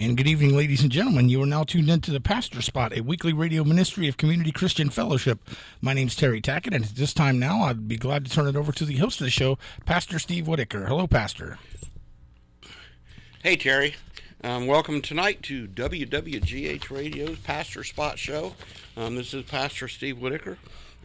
And good evening, ladies and gentlemen. You are now tuned into the Pastor Spot, a weekly radio ministry of Community Christian Fellowship. My name's Terry Tackett, and at this time now, I'd be glad to turn it over to the host of the show, Pastor Steve Whitaker. Hello, Pastor. Hey, Terry. Welcome tonight to WWGH Radio's Pastor Spot Show. This is Pastor Steve Whitaker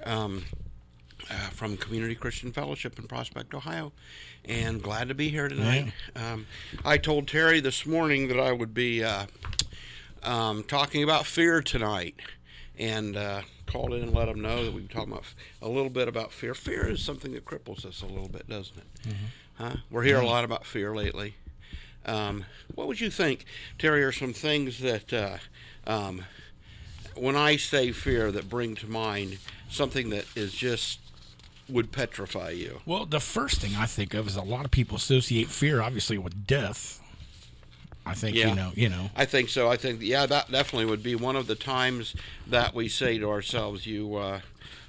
from Community Christian Fellowship in Prospect, Ohio, and glad to be here tonight. Yeah. I told Terry this morning that I would be talking about fear tonight, and called in and let him know that we'd be talking about a little bit about fear. Fear is something that cripples us a little bit, doesn't it? Mm-hmm. We're hearing a lot about fear lately. What would you think, Terry, are some things that, when I say fear, that bring to mind something that is just would petrify you? Well, the first thing I think of is a lot of people associate fear, obviously, with death. I think, yeah. you know. I think so. I think, yeah, that definitely would be one of the times that we say to ourselves, wow.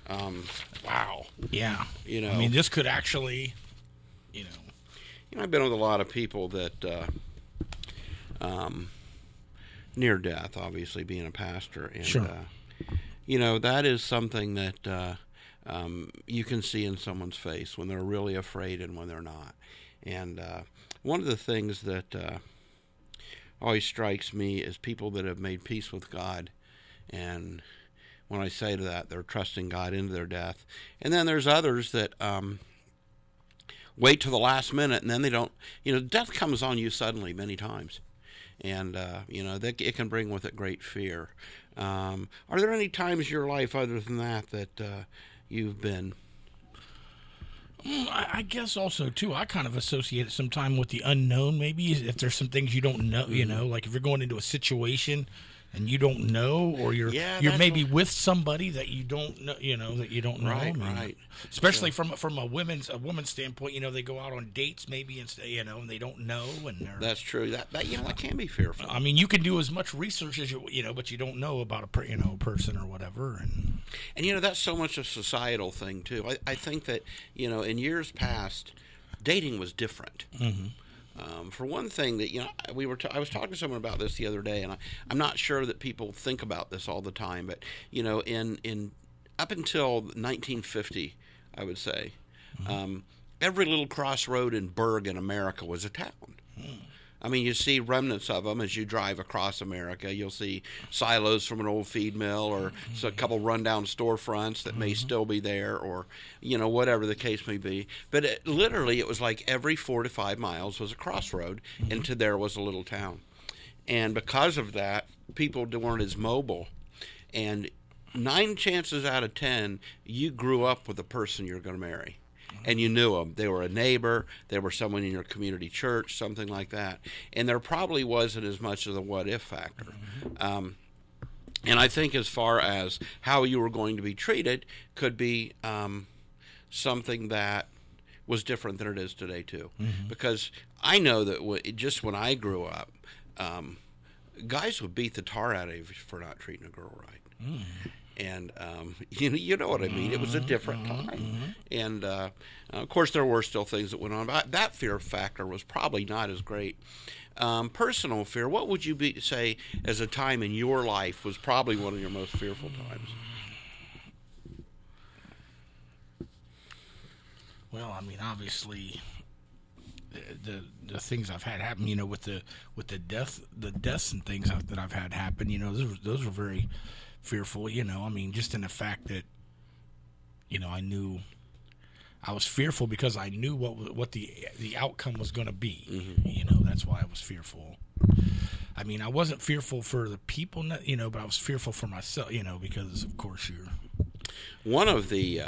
Yeah. You know. I mean, this could actually, You know, I've been with a lot of people that, near death, obviously, being a pastor. And, sure. That is something that you can see in someone's face when they're really afraid and when they're not. And one of the things that always strikes me is people that have made peace with God. And when I say to that, they're trusting God into their death. And then there's others that wait till the last minute, and then they don't. Death comes on you suddenly many times. And, it can bring with it great fear. Are there any times in your life other than that you've been? I guess also, too, I kind of associate it sometime with the unknown, maybe, if there's some things you don't know, like if you're going into a situation and you don't know, or you're maybe with somebody that you don't know, that you don't know. Right. Especially from a woman's standpoint, they go out on dates maybe and and they don't know, and that's true. That can be fearful. I mean, you can do as much research as but you don't know about a person or whatever, and that's so much a societal thing too. I think that in years past, dating was different. Mm-hmm. For one thing, that I was talking to someone about this the other day, and I'm not sure that people think about this all the time, but in up until 1950, I would say, every little crossroad in Berg in America was a town. I mean, you see remnants of them as you drive across America. You'll see silos from an old feed mill, or a couple rundown storefronts that may still be there, or, whatever the case may be. But it was like every 4 to 5 miles was a crossroad, and to there was a little town. And because of that, people weren't as mobile. And 9 chances out of 10, you grew up with the person you're going to marry. And you knew them. They were a neighbor. They were someone in your community church, something like that. And there probably wasn't as much of the what-if factor. And I think as far as how you were going to be treated could be something that was different than it is today, too. Mm-hmm. Because I know that just when I grew up, guys would beat the tar out of you for not treating a girl right. Mm. And you know what I mean. It was a different time, and of course there were still things that went on. But that fear factor was probably not as great. Personal fear. What would you say as a time in your life was probably one of your most fearful times? Well, I mean, obviously, the things I've had happen, with the deaths and things that I've had happen, those were very fearful, I mean, just in the fact that, I knew I was fearful because I knew what the outcome was going to be. Mm-hmm. That's why I was fearful. I mean, I wasn't fearful for the people, but I was fearful for myself, because of course you're one of the.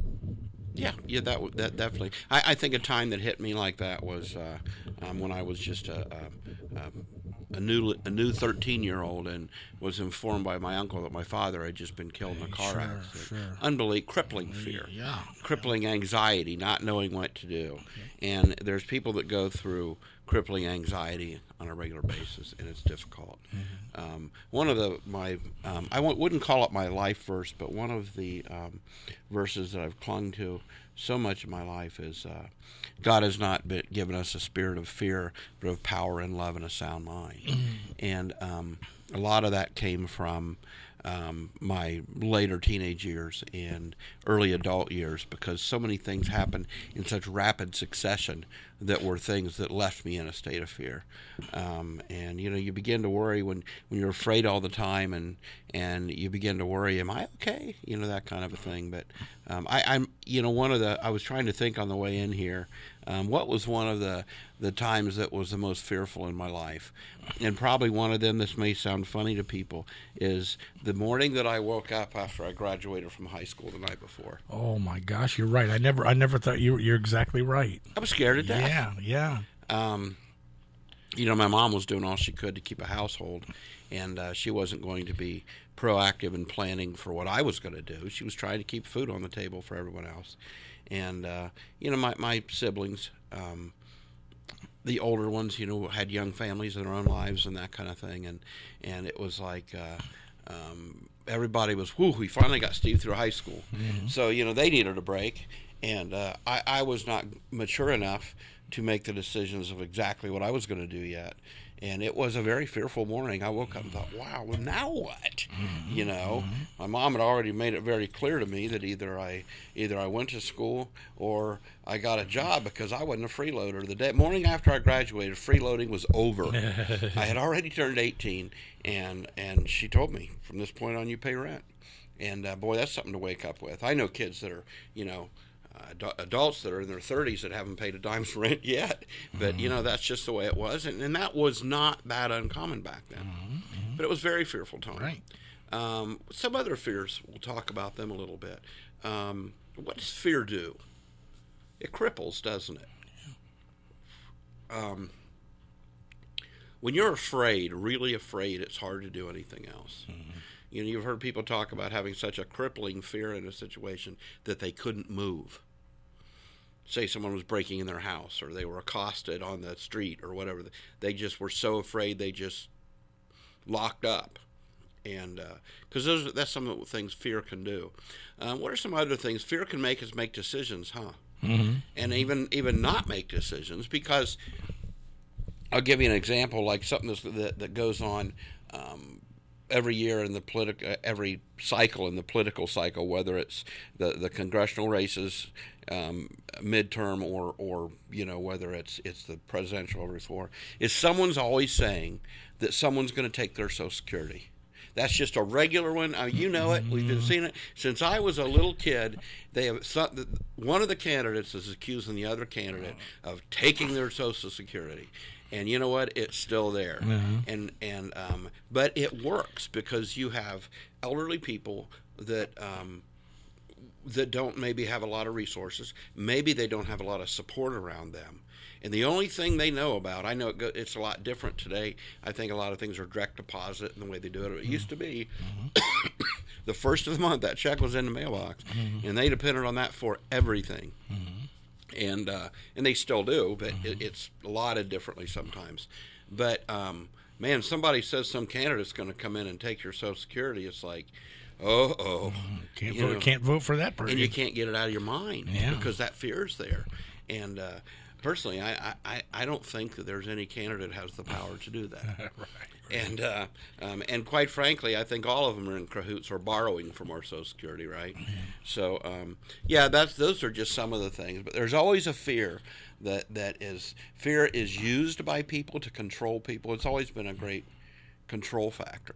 That definitely. I think a time that hit me like that was when I was just a new 13-year-old and was informed by my uncle that my father had just been killed in a car accident. Unbelievable, crippling fear, crippling anxiety, not knowing what to do. Okay. And there's people that go through crippling anxiety on a regular basis, and it's difficult. One of I wouldn't call it my life verse, but one of the verses that I've clung to so much in my life is God has not given us a spirit of fear, but of power and love and a sound mind. And a lot of that came from my later teenage years and early adult years, because so many things happened in such rapid succession that were things that left me in a state of fear. And you begin to worry when you're afraid all the time, and you begin to worry, am I okay? That kind of a thing. But I was trying to think on the way in here, what was one of the times that was the most fearful in my life? And probably one of them, this may sound funny to people, is the morning that I woke up after I graduated from high school the night before. Oh my gosh, you're right. I never thought you're exactly right. I was scared to death. Yeah. My mom was doing all she could to keep a household, and she wasn't going to be proactive in planning for what I was going to do. She was trying to keep food on the table for everyone else. And, my siblings, the older ones, had young families in their own lives and that kind of thing. And it was like everybody was, we finally got Steve through high school. Mm-hmm. So, they needed a break. And I was not mature enough to make the decisions of exactly what I was going to do yet. And it was a very fearful morning. I woke up and thought, wow, well, now what? My mom had already made it very clear to me that either I went to school or I got a job, because I wasn't a freeloader. The morning after I graduated, freeloading was over. I had already turned 18, and she told me, from this point on, you pay rent. And boy, that's something to wake up with. I know kids that are, adults that are in their 30s that haven't paid a dime's rent yet, but that's just the way it was, and that was not that uncommon back then. But it was very fearful time. Right. Some other fears, we'll talk about them a little bit. What does fear do? It cripples, doesn't it? When you're afraid, really afraid, it's hard to do anything else. You've heard people talk about having such a crippling fear in a situation that they couldn't move. Say someone was breaking in their house, or they were accosted on the street, or whatever. They just were so afraid they just locked up. And because that's some of the things fear can do. What are some other things? Fear can make us make decisions, huh? And even not make decisions, because I'll give you an example, like something that goes on every year in the every cycle in the political cycle, whether it's the congressional races, midterm, or whether it's the presidential before, is someone's always saying that someone's going to take their Social Security. That's just a regular one. It. We've been seeing it since I was a little kid. One of the candidates is accusing the other candidate of taking their Social Security. And you know what? It's still there. But it works, because you have elderly people that don't maybe have a lot of resources. Maybe they don't have a lot of support around them. And the only thing they know about, I know it's a lot different today. I think a lot of things are direct deposit in the way they do it. It used to be the first of the month, that check was in the mailbox, and they depended on that for everything. And they still do, but it's allotted differently sometimes. But man, somebody says some candidate's going to come in and take your Social Security. It's like, can't vote for that person, and you can't get it out of your mind because that fear is there. And personally, I don't think that there's any candidate that has the power to do that. Right. And quite frankly, I think all of them are in cahoots or borrowing from our Social Security, right? So, those are just some of the things. But there's always a fear fear is used by people to control people. It's always been a great control factor.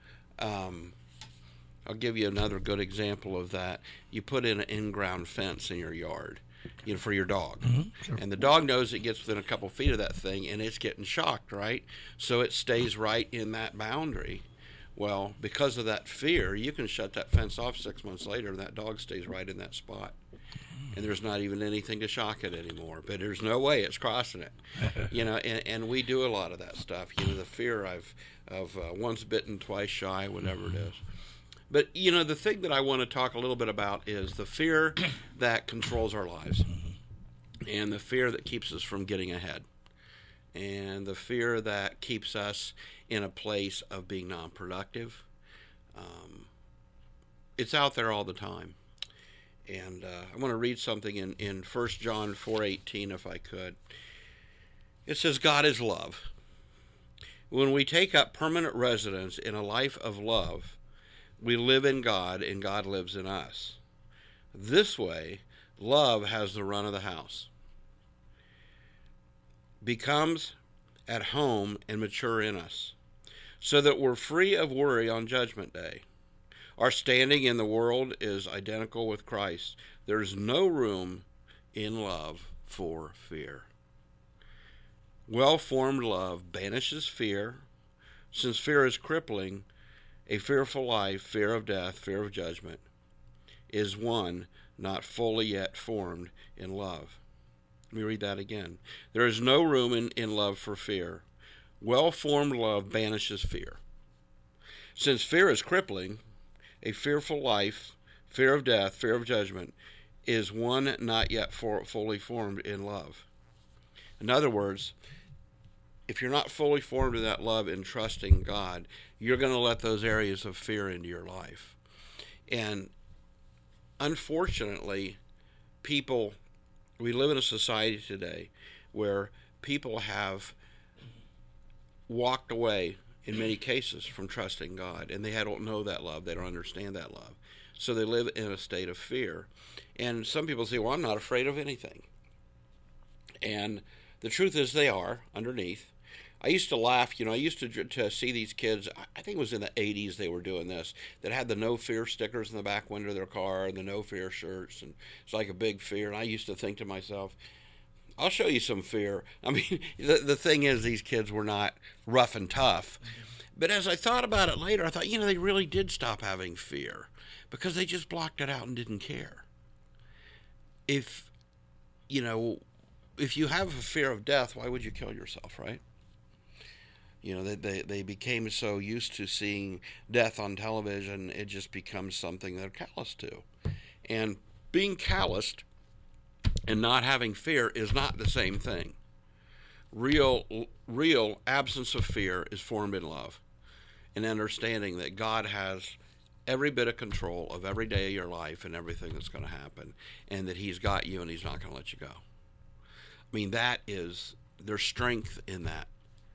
I'll give you another good example of that. You put in an in-ground fence in your yard, for your dog. Sure. And the dog knows it gets within a couple feet of that thing, and it's getting shocked, right? So it stays right in that boundary. Well, because of that fear, you can shut that fence off 6 months later, and that dog stays right in that spot. And there's not even anything to shock it anymore. But there's no way it's crossing it. And we do a lot of that stuff. The fear of once bitten, twice shy, whatever it is. But, the thing that I want to talk a little bit about is the fear that controls our lives, and the fear that keeps us from getting ahead. and the fear that keeps us in a place of being non-productive. It's out there all the time. And I want to read something in 1 John 4:18, if I could. It says, God is love. When we take up permanent residence in a life of love, we live in God and God lives in us. This way, love has the run of the house, becomes at home and mature in us, so that we're free of worry on Judgment Day. Our standing in the world is identical with Christ. There's no room in love for fear. Well-formed love banishes fear. Since fear is crippling, a fearful life, fear of death, fear of judgment, is one not fully yet formed in love. Let me read that again. There is no room in love for fear. Well-formed love banishes fear. Since fear is crippling, a fearful life, fear of death, fear of judgment, is one not yet fully formed in love. In other words, if you're not fully formed in that love and trusting God, you're going to let those areas of fear into your life. And unfortunately, we live in a society today where people have walked away in many cases from trusting God, and they don't know that love. They don't understand that love. So they live in a state of fear. And some people say, well, I'm not afraid of anything. And the truth is they are underneath. I used to laugh, I used to see these kids, I think it was in the 80s they were doing this, that had the no fear stickers in the back window of their car and the no fear shirts, and it's like a big fear. And I used to think to myself, I'll show you some fear. I mean, the thing is, these kids were not rough and tough. But as I thought about it later, I thought, they really did stop having fear because they just blocked it out and didn't care. If you have a fear of death, why would you kill yourself, right? They became so used to seeing death on television, it just becomes something they're callous to. And being calloused and not having fear is not the same thing. Real absence of fear is formed in love and understanding that God has every bit of control of every day of your life and everything that's going to happen, and that He's got you and He's not going to let you go. I mean, there's strength in that.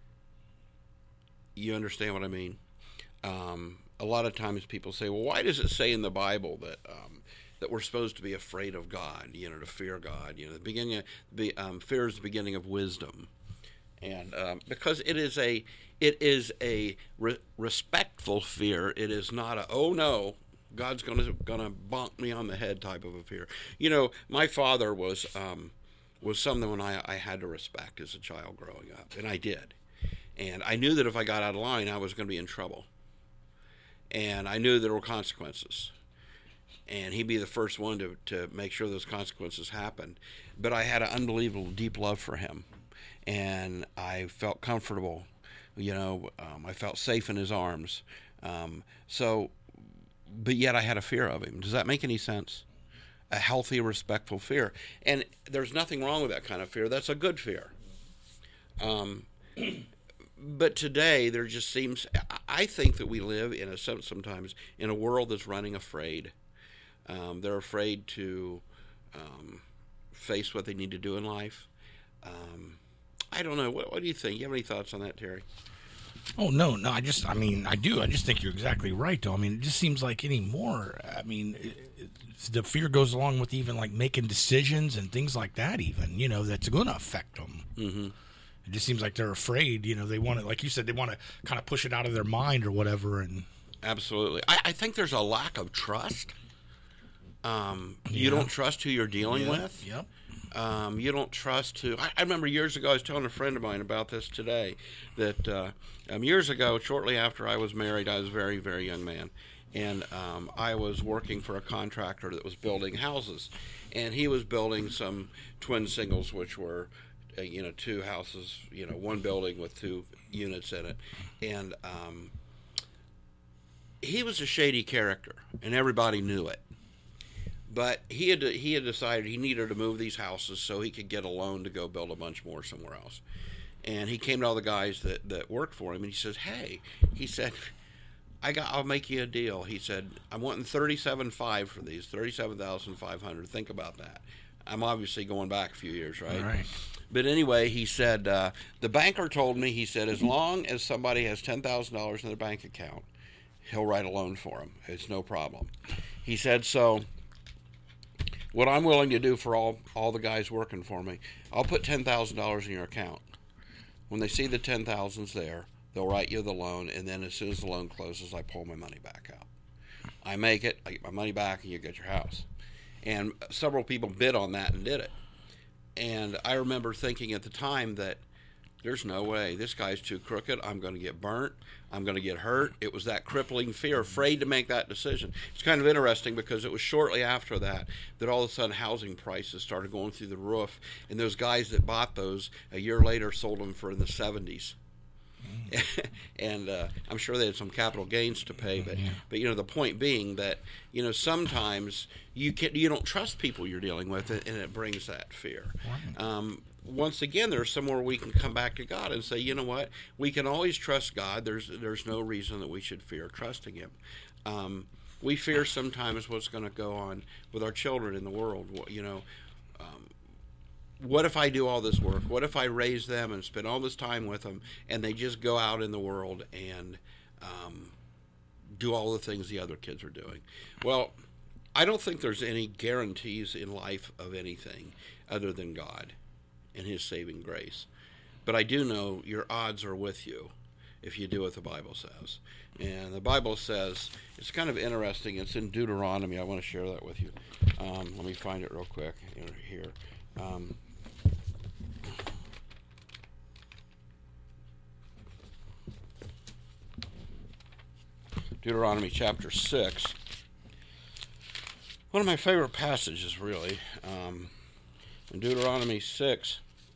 You understand what I mean? A lot of times people say, well, why does it say in the Bible that we're supposed to be afraid of God, to fear God? Fear is the beginning of wisdom. And because it is a respectful fear. It is not a, oh no, God's gonna bonk me on the head type of a fear. My father was someone I had to respect as a child growing up, and I did. And I knew that if I got out of line, I was going to be in trouble. And I knew there were consequences. And he'd be the first one to make sure those consequences happened. But I had an unbelievable deep love for him. And I felt comfortable. I felt safe in his arms. But yet I had a fear of him. Does that make any sense? A healthy, respectful fear. And there's nothing wrong with that kind of fear. That's a good fear. But today, there just seems, I think that we live sometimes in a world that's running afraid. They're afraid to face what they need to do in life. I don't know. What do you think? You have any thoughts on that, Terry? Oh, no. I do. I just think you're exactly right, though. I mean, it just seems like anymore. I mean, the fear goes along with even like making decisions and things like that, even, that's going to affect them. Mm-hmm. It just seems like they're afraid, they want to, like you said, they want to kind of push it out of their mind or whatever. And absolutely. I think there's a lack of trust. You don't trust who you're dealing with. Yep. You don't trust who. I remember years ago, I was telling a friend of mine about this today, that years ago, shortly after I was married, I was a very, very young man. And I was working for a contractor that was building houses. And he was building some twin singles, which were two houses, one building with two units in it. And he was a shady character, and everybody knew it. But he had decided he needed to move these houses so he could get a loan to go build a bunch more somewhere else. And he came to all the guys that worked for him, and he says, "Hey," he said, "I'll make you a deal." He said, "I'm wanting $37,500 for these, $37,500. Think about that." I'm obviously going back a few years, right? All right. But anyway, he said, the banker told me, he said, as long as somebody has $10,000 in their bank account, he'll write a loan for them. It's no problem. He said, so what I'm willing to do for all the guys working for me, I'll put $10,000 in your account. When they see the 10,000's there, they'll write you the loan, and then as soon as the loan closes, I pull my money back out. I make it, I get my money back, and you get your house. And several people bid on that and did it. And I remember thinking at the time that there's no way, this guy's too crooked, I'm going to get burnt, I'm going to get hurt. It was that crippling fear, afraid to make that decision. It's kind of interesting because it was shortly after that all of a sudden housing prices started going through the roof, and those guys that bought those a year later sold them for in the 70s. And I'm sure they had some capital gains to pay, but the point being that sometimes you don't trust people you're dealing with, and it brings that fear. Right. Once again, there's somewhere we can come back to God and say, you know what, we can always trust God. There's no reason that we should fear trusting Him. We fear sometimes what's going to go on with our children in the world. What if I do all this work? What if I raise them and spend all this time with them, and they just go out in the world and do all the things the other kids are doing? Well, I don't think there's any guarantees in life of anything other than God and His saving grace. But I do know your odds are with you if you do what the Bible says. And the Bible says, it's kind of interesting, it's in Deuteronomy. I want to share that with you. Let me find it real quick here. Deuteronomy chapter 6. One of my favorite passages, really. In Deuteronomy 6,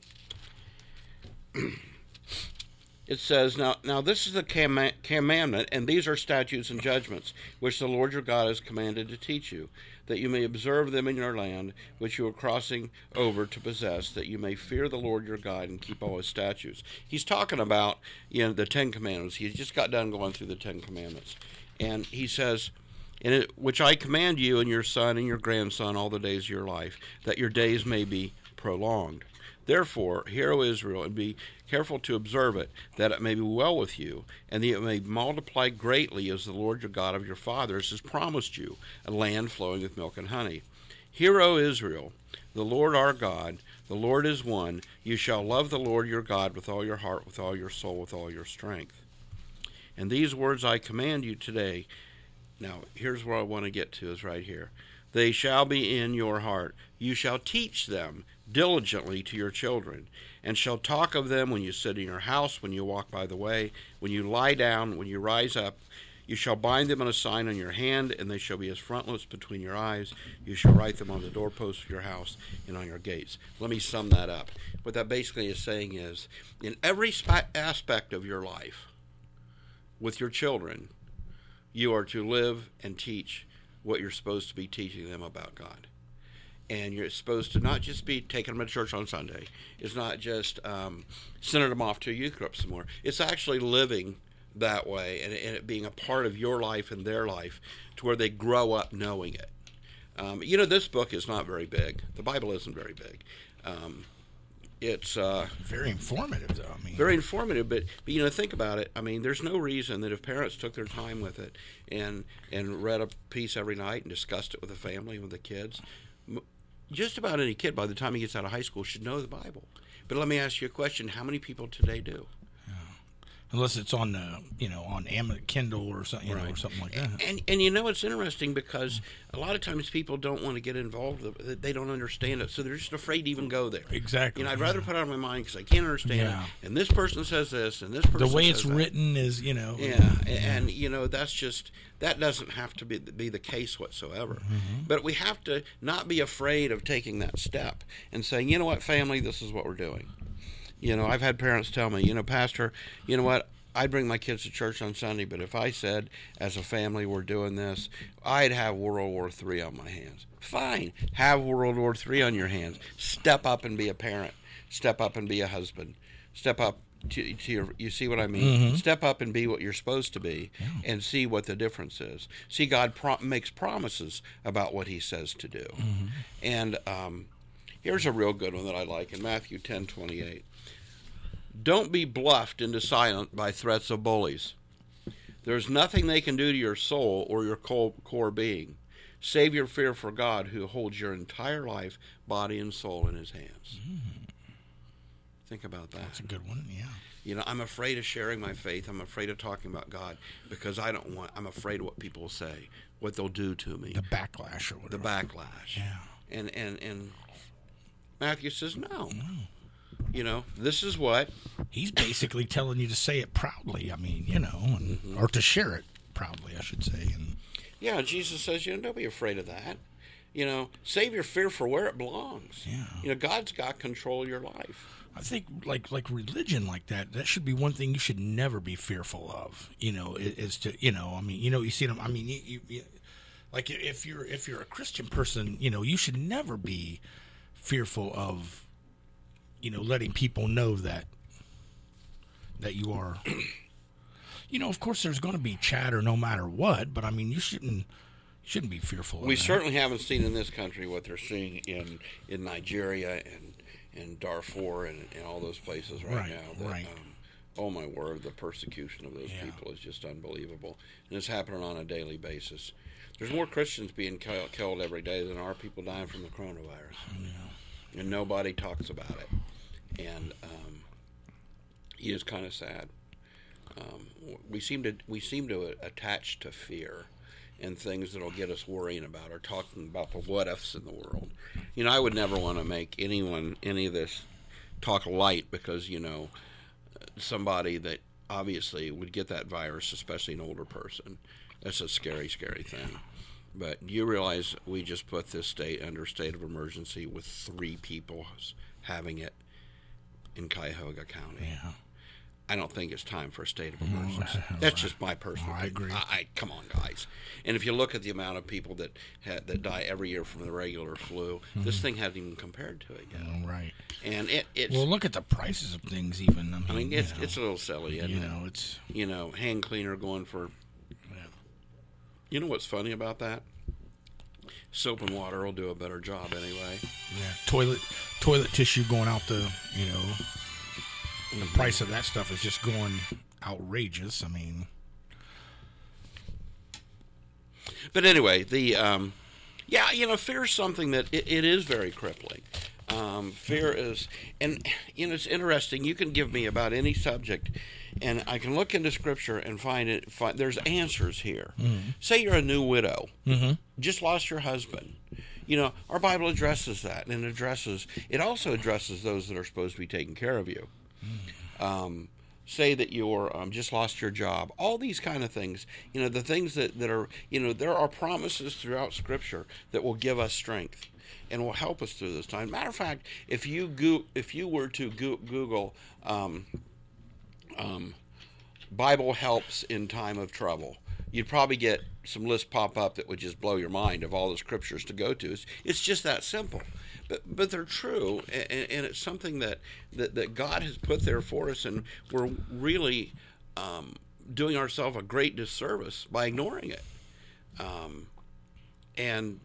it says, Now this is the commandment, and these are statutes and judgments, which the Lord your God has commanded to teach you, that you may observe them in your land, which you are crossing over to possess, that you may fear the Lord your God and keep all His statutes. He's talking about the Ten Commandments. He just got done going through the Ten Commandments. And he says, which I command you and your son and your grandson all the days of your life, that your days may be prolonged. Therefore, hear, O Israel, and be careful to observe it, that it may be well with you, and that it may multiply greatly, as the Lord your God of your fathers has promised you, a land flowing with milk and honey. Hear, O Israel, the Lord our God, the Lord is one. You shall love the Lord your God with all your heart, with all your soul, with all your strength. And these words I command you today. Now, here's where I want to get to, is right here. They shall be in your heart. You shall teach them diligently to your children, and shall talk of them when you sit in your house, when you walk by the way, when you lie down, when you rise up. You shall bind them in a sign on your hand, and they shall be as frontlets between your eyes. You shall write them on the doorposts of your house and on your gates. Let me sum that up. What that basically is saying is, in every aspect of your life, with your children, you are to live and teach what you're supposed to be teaching them about God. And you're supposed to not just be taking them to church on Sunday. It's not just sending them off to a youth group some more. It's actually living that way and it being a part of your life and their life to where they grow up knowing it. This book is not very big. The Bible isn't very big. It's very informative, though. Very informative, but think about it. There's no reason that if parents took their time with it and read a piece every night and discussed it with the family, with the kids, just about any kid by the time he gets out of high school should know the Bible. But let me ask you a question: how many people today do? Unless it's on on Kindle or something, right. Or something like that. And it's interesting because a lot of times people don't want to get involved. They don't understand it, so they're just afraid to even go there. Exactly. I'd rather put it out of my mind because I can't understand it. And this person says this, and this person the way says it's that. written is, And that's just, that doesn't have to be the case whatsoever. Mm-hmm. But we have to not be afraid of taking that step and saying, you know what, family, this is what we're doing. I've had parents tell me, Pastor, you know what, I'd bring my kids to church on Sunday, but if I said, as a family, we're doing this, I'd have World War III on my hands. Fine, have World War III on your hands. Step up and be a parent. Step up and be a husband. Step up to your, you see what I mean? Step up and be what you're supposed to be, and see what the difference is. See, God makes promises about what He says to do. And here's a real good one that I like in Matthew 10:28. Don't be bluffed into silence by threats of bullies. There's nothing they can do to your soul or your core being. Save your fear for God, who holds your entire life, body, and soul in His hands. Think about that. That's a good one, yeah. You know, I'm afraid of sharing my faith. I'm afraid of talking about God because I'm afraid of what people will say, what they'll do to me. The backlash or whatever. The backlash. Yeah. And Matthew says, no. You know, this is what. He's basically telling you to say it proudly. I mean, you know, or to share it proudly, I should say. And yeah, Jesus says, you know, don't be afraid of that. You know, save your fear for where it belongs. Yeah. You know, God's got control of your life. I think like religion like that should be one thing you should never be fearful of. You know, is to, you know, I mean, you know, you see them. I mean, you like if you're a Christian person, you know, you should never be fearful of, you know, letting people know that you are. You know, of course, there's going to be chatter no matter what, but I mean, you shouldn't be fearful. We certainly haven't seen in this country what they're seeing in Nigeria and in Darfur and all those places right now. That, oh my word, the persecution of those people is just unbelievable, and it's happening on a daily basis. There's more Christians being killed every day than are people dying from the coronavirus, and nobody talks about it. And it is kind of sad. We seem to attach to fear and things that'll get us worrying about or talking about the what ifs in the world. You know, I would never want to make any of this talk light because, you know, somebody that obviously would get that virus, especially an older person, that's a scary, scary thing. But you realize we just put this state under state of emergency with 3 people having it in Cuyahoga County. Yeah. I don't think it's time for a state of emergency. That's just my personal opinion. I agree. Come on, guys. And if you look at the amount of people that die every year from the regular flu, this thing hasn't even compared to it yet. Oh, right. And it's well, look at the prices of things. Even I mean, it's a little silly, isn't it? You know, it's hand cleaner going for. Yeah. You know what's funny about that? Soap and water will do a better job anyway. Yeah. Toilet tissue going out the the price of that stuff is just going outrageous. I mean, but anyway, fear is something that it is very crippling. Fear is, and it's interesting. You can give me about any subject, and I can look into Scripture and find there's answers here. Say you're a new widow, just lost your husband. You know, our Bible addresses that, and it also addresses those that are supposed to be taking care of you. Say that you're just lost your job. All these kind of things, the things that are, there are promises throughout Scripture that will give us strength and will help us through this time. Matter of fact, if you were to Google Bible helps in time of trouble, you'd probably get some lists pop up that would just blow your mind of all the scriptures to go to. It's just that simple. But they're true, and it's something that God has put there for us, and we're really doing ourselves a great disservice by ignoring it. And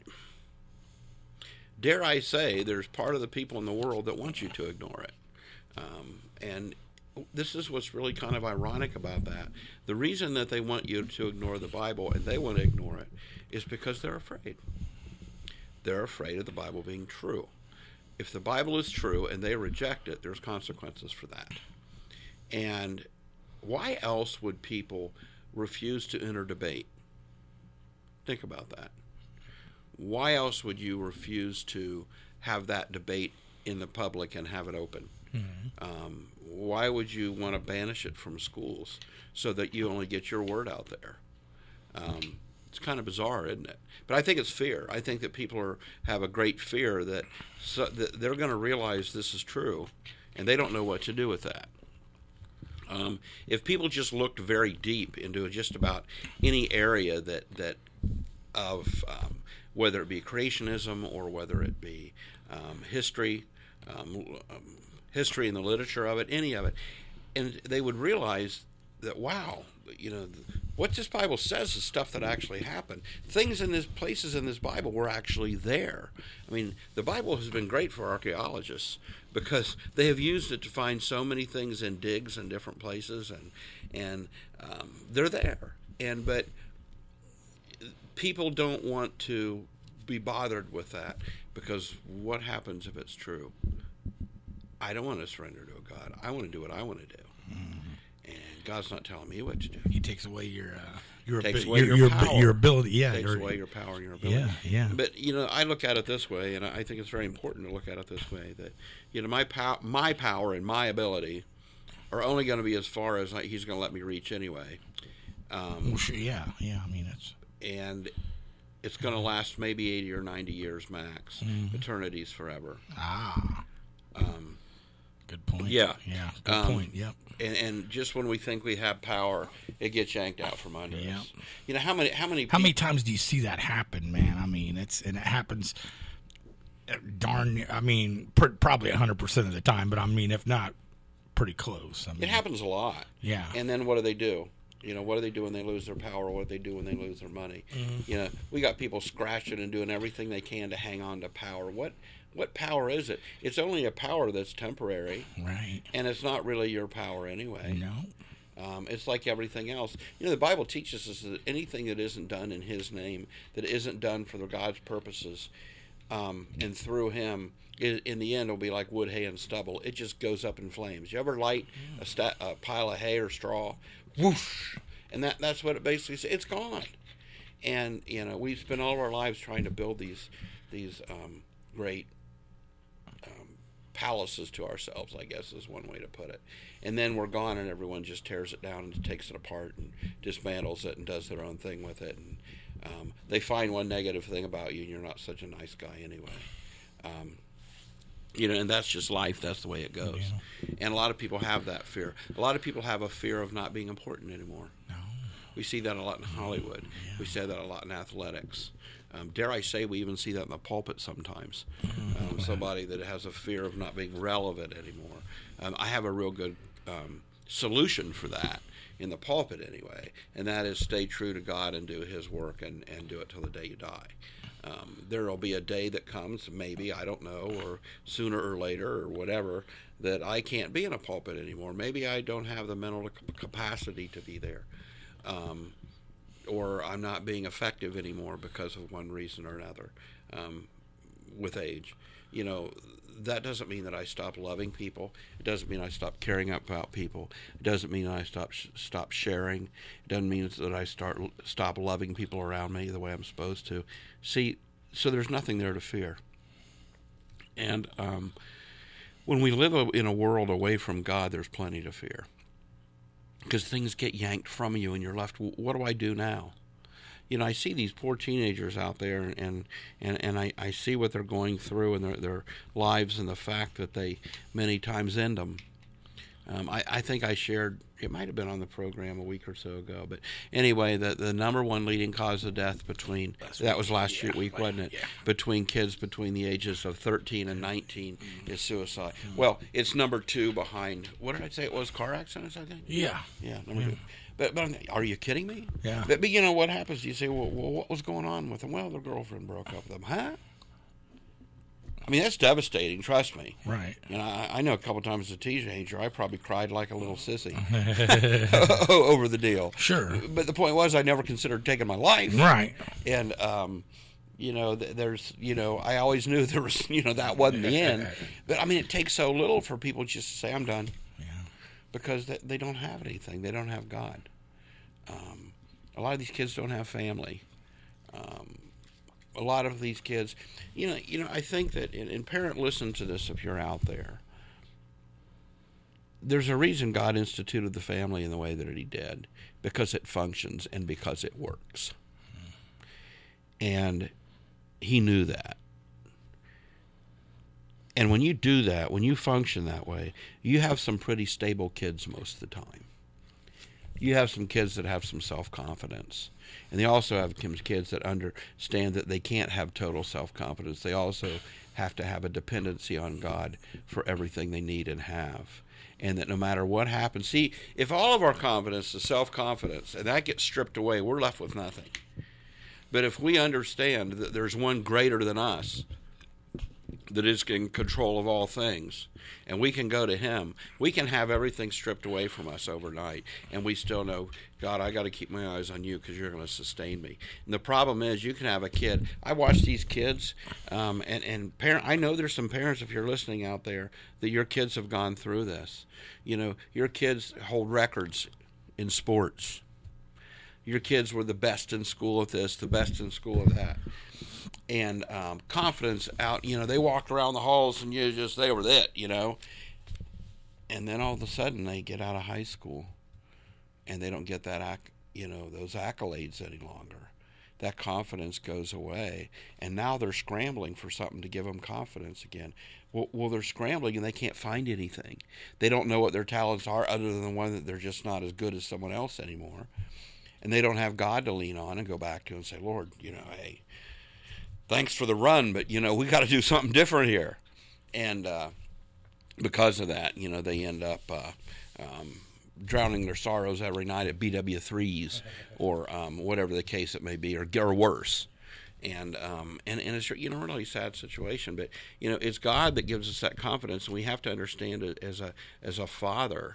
dare I say, there's part of the people in the world that want you to ignore it. And this is what's really kind of ironic about that. The reason that they want you to ignore the Bible and they want to ignore it is because they're afraid. They're afraid of the Bible being true. If the Bible is true and they reject it, there's consequences for that. And why else would people refuse to enter debate? Think about that. Why else would you refuse to have that debate in the public and have it open? Why would you want to banish it from schools so that you only get your word out there? It's kind of bizarre, isn't it? But I think it's fear. I think that people have a great fear that they're going to realize this is true, and they don't know what to do with that. If people just looked very deep into just about any area that of whether it be creationism or whether it be history, history and the literature of it, any of it, and they would realize that, wow, what this Bible says is stuff that actually happened. Things in this places in this Bible were actually there. I mean, the Bible has been great for archaeologists because they have used it to find so many things in digs in different places, and they're there. But people don't want to be bothered with that, because what happens if it's true? I don't want to surrender to a God. I want to do what I want to do. And God's not telling me what to do. He takes away your power. ability. Yeah, takes away your power and your ability. Yeah. But I look at it this way, and I think it's very important to look at it this way: that my power and my ability are only going to be as far as He's going to let me reach anyway. Well, sure, yeah. I mean, it's going to last maybe 80 or 90 years max. Eternity's forever. Good point. Yeah. Good point. Yep. And just when we think we have power, it gets yanked out from under us. How many times do you see that happen, man? I mean, it happens. Probably 100% of the time, but I mean, if not, pretty close. I mean, it happens a lot. Yeah. And then what do they do? What do they do when they lose their power? What do they do when they lose their money? We got people scratching and doing everything they can to hang on to power. What power is it? It's only a power that's temporary. Right. And it's not really your power anyway. No. It's like everything else. The Bible teaches us that anything that isn't done in His name, that isn't done for God's purposes, and through Him, in the end, it'll be like wood, hay, and stubble. It just goes up in flames. You ever light a pile of hay or straw? Whoosh! And that's what it basically says. It's gone. And we spend all of our lives trying to build these great palaces to ourselves, I guess is one way to put it. And then we're gone, and everyone just tears it down and takes it apart and dismantles it and does their own thing with it. And they find one negative thing about you, and you're not such a nice guy anyway. And that's just life. That's the way it goes. Yeah. And a lot of people have that fear. A lot of people have a fear of not being important anymore. No. We see that a lot in Hollywood. Yeah. We see that a lot in athletics. Dare I say, we even see that in the pulpit sometimes. Somebody that has a fear of not being relevant anymore. I have a real good solution for that in the pulpit anyway, and that is stay true to God and do His work and do it till the day you die. There will be a day that comes, maybe, I don't know, or sooner or later or whatever, that I can't be in a pulpit anymore. Maybe I don't have the mental capacity to be there. Or I'm not being effective anymore because of one reason or another with age. That doesn't mean that I stop loving people. It doesn't mean I stop caring about people. It doesn't mean I stop sharing. It doesn't mean that I stop loving people around me the way I'm supposed to. See, so there's nothing there to fear. And when we live in a world away from God, there's plenty to fear. Because things get yanked from you and you're left, what do I do now? I see these poor teenagers out there, and I see what they're going through and their lives and the fact that they many times end them. I think I shared, it might have been on the program a week or so ago, but anyway, the number one leading cause of death that was last week, wasn't it? Yeah. Between kids between the ages of 13 and 19 is suicide. Well, it's number 2 behind, what did I say it was, car accidents, I think? Yeah. Yeah, number 2. But are you kidding me? Yeah. But what happens? You say, well, what was going on with them? Well, their girlfriend broke up with them. Huh? I mean, that's devastating, trust me. Right. I know a couple times as a teenager, I probably cried like a little sissy over the deal. Sure. But the point was, I never considered taking my life. Right. And, there's, I always knew there was, that wasn't the end. But, I mean, it takes so little for people just to say, I'm done. Yeah. Because they don't have anything. They don't have God. A lot of these kids don't have family. A lot of these kids, I think that, and parent, listen to this if you're out there. There's a reason God instituted the family in the way that He did, because it functions and because it works. And He knew that. And when you do that, when you function that way, you have some pretty stable kids most of the time. you have some kids that have some self-confidence. And they also have kids that understand that they can't have total self-confidence. They also have to have a dependency on God for everything they need and have. And that no matter what happens, see, if all of our confidence is self-confidence and that gets stripped away, we're left with nothing. But if we understand that there's one greater than us that is in control of all things, and we can go to him, we can have everything stripped away from us overnight, and we still know, God, I got to keep my eyes on you because you're going to sustain me. And the problem is, you can have a kid. I watch these kids, and parent. I know there's some parents, if you're listening out there, that your kids have gone through this. You know, your kids hold records in sports. Your kids were the best in school at this, the best in school at that. And confidence out, you know, they walked around the halls and they were it, you know. And then all of a sudden they get out of high school and they don't get that, those accolades any longer. That confidence goes away. And now they're scrambling for something to give them confidence again. Well, they're scrambling and they can't find anything. They don't know what their talents are other than the one that they're just not as good as someone else anymore. And they don't have God to lean on and go back to and say, Lord, hey, thanks for the run, but, we got to do something different here. And because of that, they end up drowning their sorrows every night at BW3s or whatever the case it may be, or worse. And it's, a really sad situation. But, it's God that gives us that confidence, and we have to understand it as a father,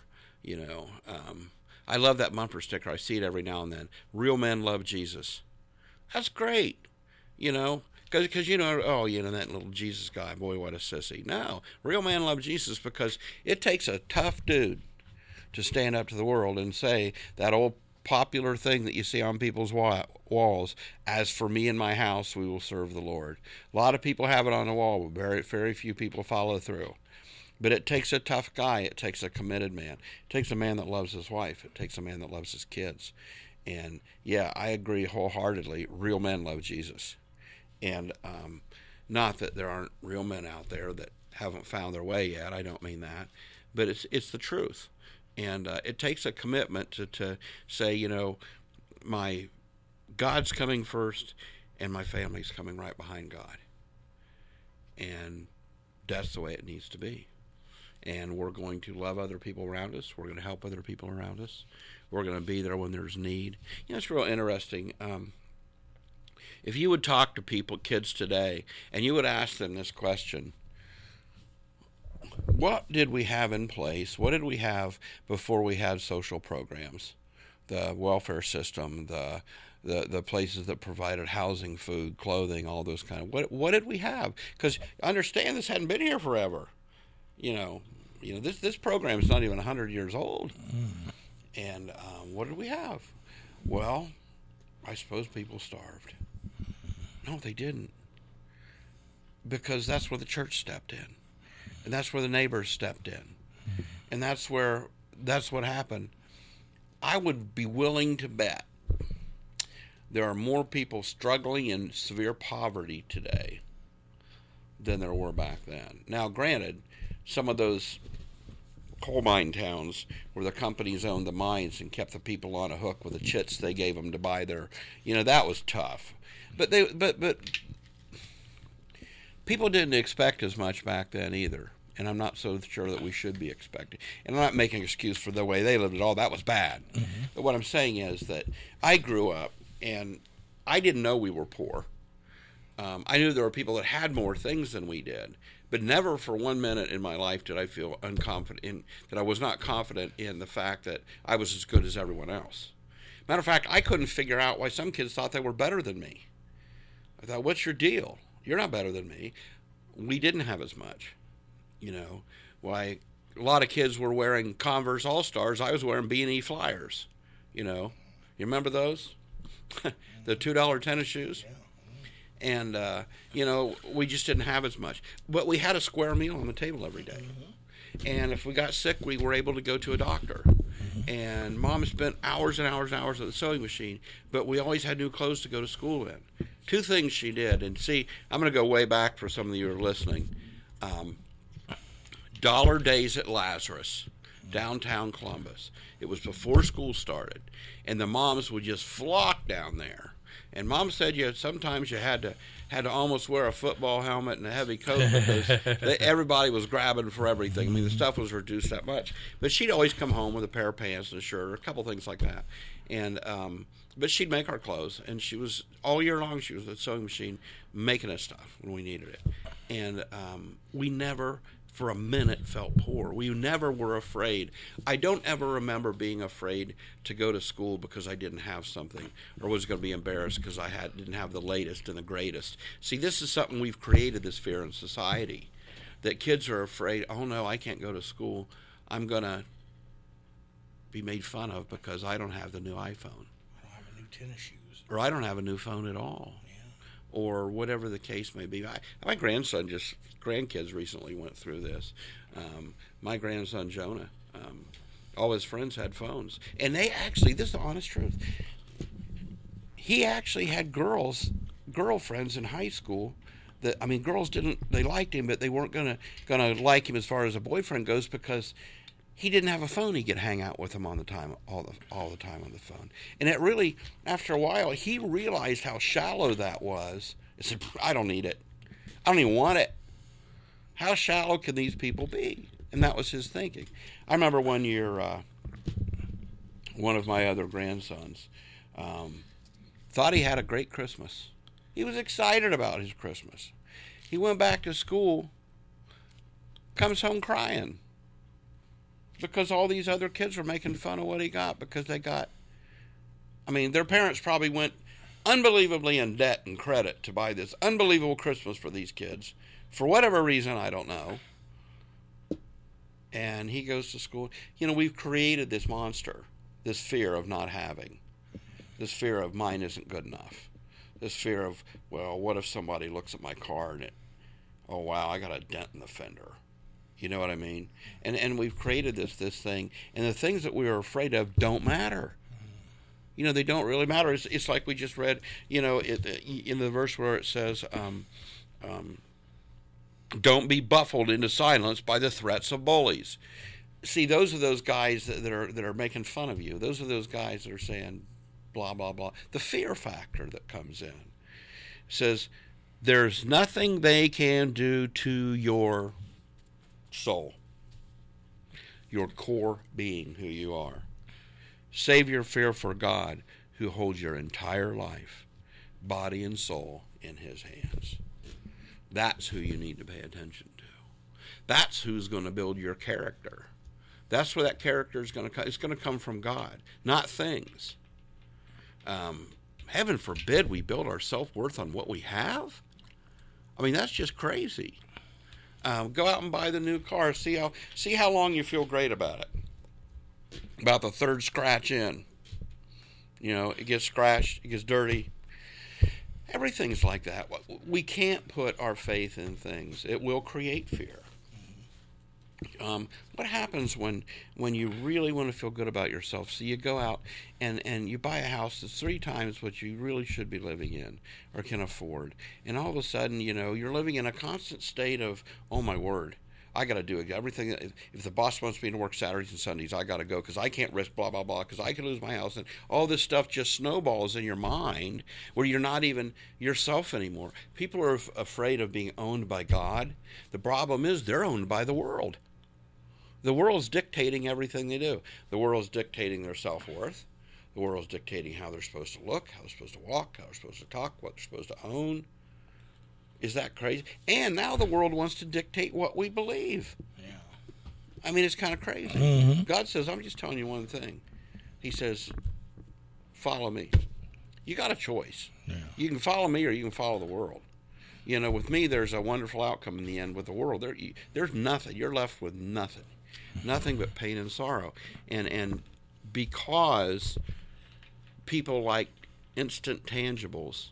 I love that bumper sticker. I see it every now and then. Real men love Jesus. That's great, because that little Jesus guy, boy, what a sissy. No, real men love Jesus because it takes a tough dude to stand up to the world and say that old popular thing that you see on people's walls, as for me and my house, we will serve the Lord. A lot of people have it on the wall, but very, very few people follow through. But it takes a tough guy. It takes a committed man. It takes a man that loves his wife. It takes a man that loves his kids. And, yeah, I agree wholeheartedly. Real men love Jesus. And not that there aren't real men out there that haven't found their way yet. I don't mean that. But it's the truth. And it takes a commitment to say, my God's coming first and my family's coming right behind God. And that's the way it needs to be. And we're going to love other people around us. We're going to help other people around us. We're going to be there when there's need. It's real interesting. If you would talk to kids today, and you would ask them this question, what did we have in place? What did we have before we had social programs? The welfare system, the places that provided housing, food, clothing, all those kind of. What did we have? Because understand, this hadn't been here forever. This program is not even 100 years old. And what did we have? Well, I suppose people starved. No, they didn't. Because that's where the church stepped in. And that's where the neighbors stepped in. And that's what happened. I would be willing to bet there are more people struggling in severe poverty today than there were back then. Now, granted, some of those coal mine towns where the companies owned the mines and kept the people on a hook with the chits they gave them to buy their, that was tough. But people didn't expect as much back then either. And I'm not so sure that we should be expecting. And I'm not making an excuse for the way they lived at all. That was bad. Mm-hmm. But what I'm saying is that I grew up and I didn't know we were poor. I knew there were people that had more things than we did. But never for 1 minute in my life did I feel that I was not confident in the fact that I was as good as everyone else. Matter of fact, I couldn't figure out why some kids thought they were better than me. I thought, what's your deal? You're not better than me. We didn't have as much. Why a lot of kids were wearing Converse All-Stars. I was wearing B&E Flyers. You remember those? The $2 tennis shoes? And, we just didn't have as much. But we had a square meal on the table every day. And if we got sick, we were able to go to a doctor. And Mom spent hours and hours and hours at the sewing machine, but we always had new clothes to go to school in. Two things she did, and see, I'm going to go way back for some of you who are listening. Dollar days at Lazarus. downtown Columbus. It was before school started, and the moms would just flock down there. And Mom said sometimes you had to almost wear a football helmet and a heavy coat because everybody was grabbing for everything. I mean, the stuff was reduced that much. But she'd always come home with a pair of pants and a shirt or a couple things like that. And but she'd make our clothes, and she was all year long. She was at the sewing machine making us stuff when we needed it. And we never for a minute felt poor. We never were afraid. I don't ever remember being afraid to go to school because I didn't have something or was going to be embarrassed because I didn't have the latest and the greatest. See, this is something we've created, this fear in society, that kids are afraid, oh no, I can't go to school. I'm going to be made fun of because I don't have the new iPhone. I don't have a new tennis shoes. Or I don't have a new phone at all. Or whatever the case may be. My grandkids recently went through this. My grandson, Jonah, all his friends had phones. And they actually, this is the honest truth, he actually had girlfriends in high school that, I mean, girls they liked him, but they weren't gonna like him as far as a boyfriend goes because he didn't have a phone. He could hang out with them all the time on the phone. And it really, after a while, he realized how shallow that was. He said, I don't need it. I don't even want it. How shallow can these people be? And that was his thinking. I remember one year, one of my other grandsons thought he had a great Christmas. He was excited about his Christmas. He went back to school, comes home crying, because all these other kids were making fun of what he got because their parents probably went unbelievably in debt and credit to buy this unbelievable Christmas for these kids. For whatever reason, I don't know. And he goes to school. We've created this monster, this fear of not having, this fear of mine isn't good enough, this fear of, well, what if somebody looks at my car and oh, wow, I got a dent in the fender. You know what I mean? And we've created this thing, and the things that we are afraid of don't matter. They don't really matter. It's like we just read, in the verse where it says, don't be baffled into silence by the threats of bullies. See, those are those guys that are making fun of you. Those are those guys that are saying blah, blah, blah. The fear factor that comes in says there's nothing they can do to your soul, your core being, who you are. Save your fear for God, who holds your entire life, body and soul, in his hands. That's who you need to pay attention to. That's who's going to build your character. That's where that character is going to come. It's going to come from God, not things. Heaven forbid we build our self-worth on what we have. That's just crazy. Go out and buy the new car. See how long you feel great about it. About the third scratch in. It gets scratched, it gets dirty. Everything's like that. We can't put our faith in things. It will create fear. What happens when you really want to feel good about yourself? So you go out and you buy a house that's 3 times what you really should be living in or can afford. And all of a sudden, you're living in a constant state of, oh my word, I got to do everything. If the boss wants me to work Saturdays and Sundays, I got to go because I can't risk blah, blah, blah, because I could lose my house. And all this stuff just snowballs in your mind where you're not even yourself anymore. People are afraid of being owned by God. The problem is they're owned by the world. The world's dictating everything they do. The world's dictating their self-worth. The world's dictating how they're supposed to look, how they're supposed to walk, how they're supposed to talk, what they're supposed to own. Is that crazy? And now the world wants to dictate what we believe. Yeah. It's kind of crazy. Mm-hmm. God says, I'm just telling you one thing. He says, follow me. You got a choice. Yeah. You can follow me or you can follow the world. With me, there's a wonderful outcome in the end. With the world, there's nothing. You're left with nothing. Nothing but pain and sorrow. And because people like instant tangibles,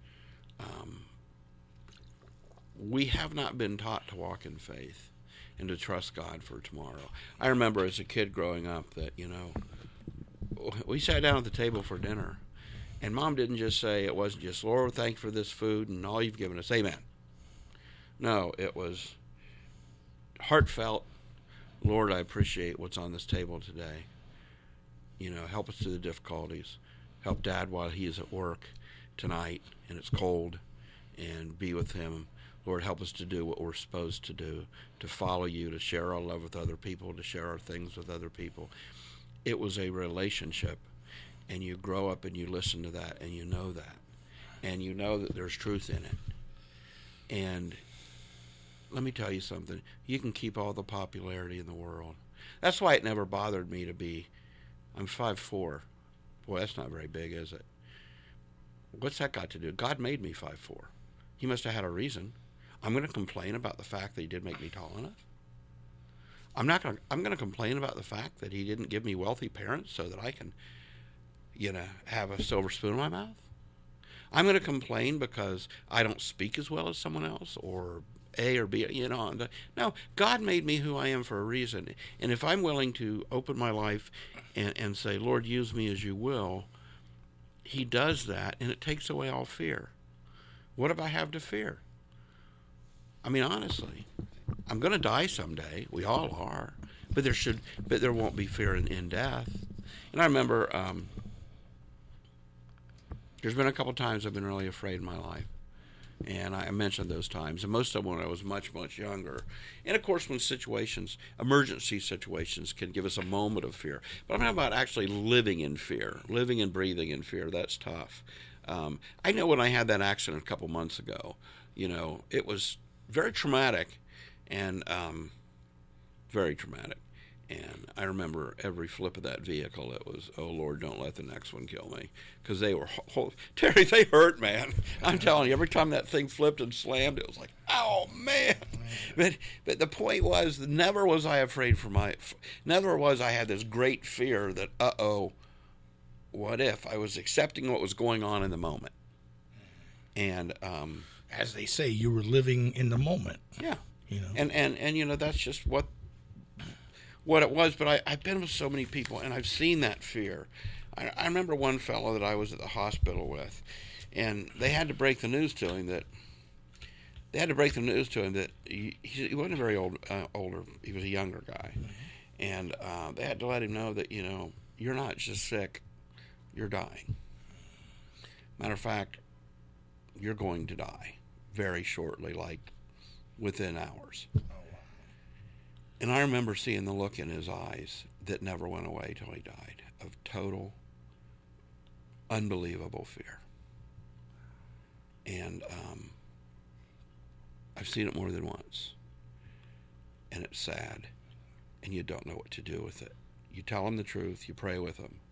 we have not been taught to walk in faith and to trust God for tomorrow. I remember as a kid growing up that, we sat down at the table for dinner, and Mom didn't just say, it wasn't just, Lord, thank you for this food and all you've given us. Amen. No, it was heartfelt. Lord, I appreciate what's on this table today. Help us through the difficulties. Help Dad while he is at work tonight and it's cold, and be with him. Lord, help us to do what we're supposed to do, to follow you, to share our love with other people, to share our things with other people. It was a relationship, and you grow up and you listen to that, and you know that. And you know that there's truth in it. And let me tell you something. You can keep all the popularity in the world. That's why it never bothered me to be, I'm 5'4". Boy, that's not very big, is it? What's that got to do? God made me 5'4". He must have had a reason. I'm going to complain about the fact that he did make me tall enough. I'm going to complain about the fact that he didn't give me wealthy parents so that I can, have a silver spoon in my mouth. I'm going to complain because I don't speak as well as someone else, or A or B, No, God made me who I am for a reason. And if I'm willing to open my life and say, Lord, use me as you will, he does that, and it takes away all fear. What do I have to fear? I mean, honestly, I'm going to die someday. We all are. But there won't be fear in death. And I remember there's been a couple times I've been really afraid in my life. And I mentioned those times, and most of them when I was much, much younger. And, of course, when emergency situations can give us a moment of fear. But I'm talking about actually living in fear, living and breathing in fear. That's tough. I know when I had that accident a couple months ago, it was very traumatic, and very traumatic. And I remember every flip of that vehicle, it was, oh, Lord, don't let the next one kill me. Because they were, Terry, they hurt, man. I'm telling you, every time that thing flipped and slammed, it was like, oh, man. But the point was, never was I afraid never was I had this great fear that, what if? I was accepting what was going on in the moment. And as they say, you were living in the moment. Yeah. And that's just what it was. But I've been with so many people, and I've seen that fear. I remember one fellow that I was at the hospital with, and they had to break the news to him that he wasn't a very older. He was a younger guy, and they had to let him know that you're not just sick, you're dying. Matter of fact, you're going to die very shortly, like within hours. And I remember seeing the look in his eyes that never went away till he died, of total, unbelievable fear. And I've seen it more than once. And it's sad. And you don't know what to do with it. You tell them the truth. You pray with them.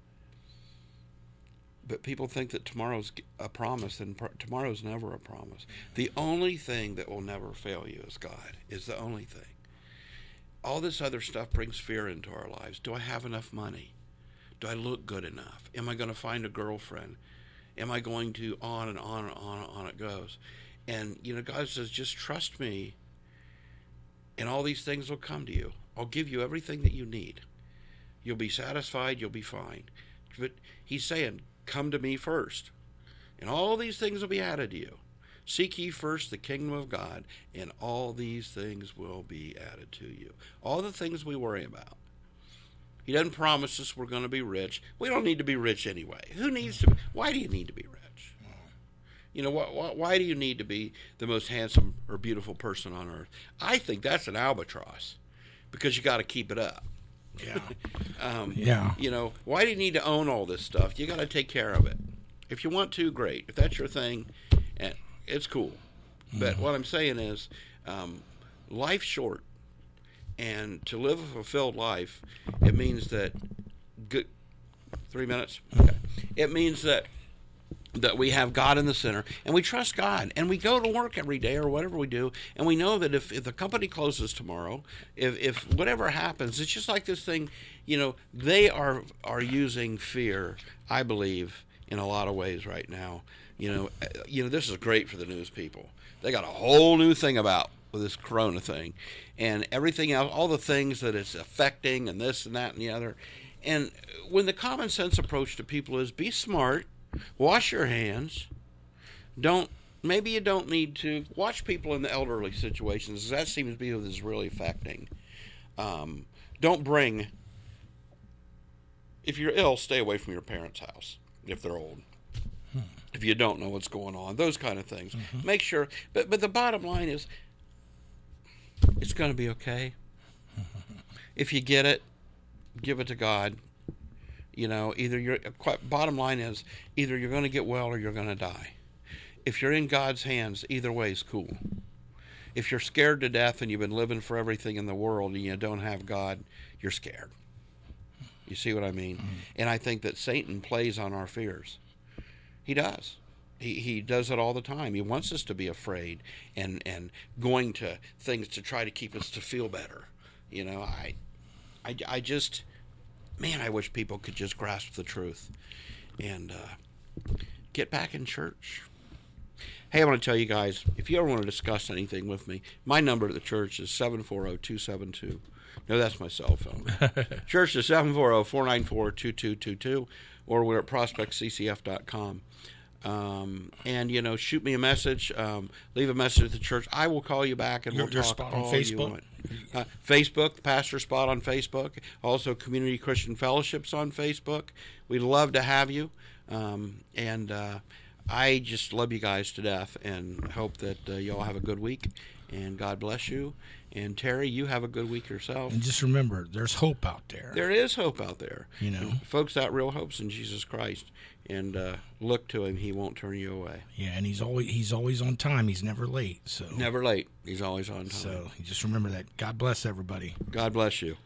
But people think that tomorrow's a promise, and tomorrow's never a promise. The only thing that will never fail you is God, is the only thing. All this other stuff brings fear into our lives. Do I have enough money? Do I look good enough? Am I going to find a girlfriend? Am I going to on and on and on and on it goes? And, God says, just trust me, and all these things will come to you. I'll give you everything that you need. You'll be satisfied. You'll be fine. But he's saying, come to me first, and all these things will be added to you. Seek ye first the kingdom of God, and all these things will be added to you. All the things we worry about. He doesn't promise us we're going to be rich. We don't need to be rich anyway. Why do you need to be rich? Why do you need to be the most handsome or beautiful person on earth? I think that's an albatross, because you got to keep it up. Yeah. Why do you need to own all this stuff? You got to take care of it. If you want to, great. If that's your thing, it's cool. But what I'm saying is, life's short, and to live a fulfilled life, it means that 3 minutes. Okay. It means that we have God in the center, and we trust God, and we go to work every day or whatever we do, and we know that if the company closes tomorrow, if whatever happens, it's just like this thing, they are using fear, I believe, in a lot of ways right now. This is great for the news people. They got a whole new thing about with this corona thing, and everything else, all the things that it's affecting, and this and that and the other. And when the common sense approach to people is, be smart, wash your hands. Maybe you don't need to watch people in the elderly situations. That seems to be what is really affecting. Don't bring. If you're ill, stay away from your parents' house if they're old. If you don't know what's going on, those kind of things. Make sure. But the bottom line is, it's going to be okay. If you get it, give it to God. You know, bottom line is, either you're going to get well or you're going to die. If you're in God's hands, either way is cool. If you're scared to death and you've been living for everything in the world and you don't have God, you're scared. You see what I mean? And I think that Satan plays on our fears. He does. He does it all the time. He wants us to be afraid and going to things to try to keep us to feel better. You know, I just, man, I wish people could just grasp the truth and get back in church. Hey, I want to tell you guys, if you ever want to discuss anything with me, my number at the church is 740-272. No, that's my cell phone. Church is 740-494-2222, or we're at prospectccf.com. And, you know, shoot me a message, leave a message at the church. I will call you back and we'll talk spot on all Facebook? you want. Facebook, the Pastor Spot on Facebook. Also, Community Christian Fellowships on Facebook. We'd love to have you. I just love you guys to death and hope that y'all have a good week. And God bless you. And Terry, you have a good week yourself. And just remember, there's hope out there. There is hope out there. You know, folks, that real hope's in Jesus Christ. And look to Him; He won't turn you away. Yeah, and he's always on time. He's never late. So never late. He's always on time. So just remember that. God bless everybody. God bless you.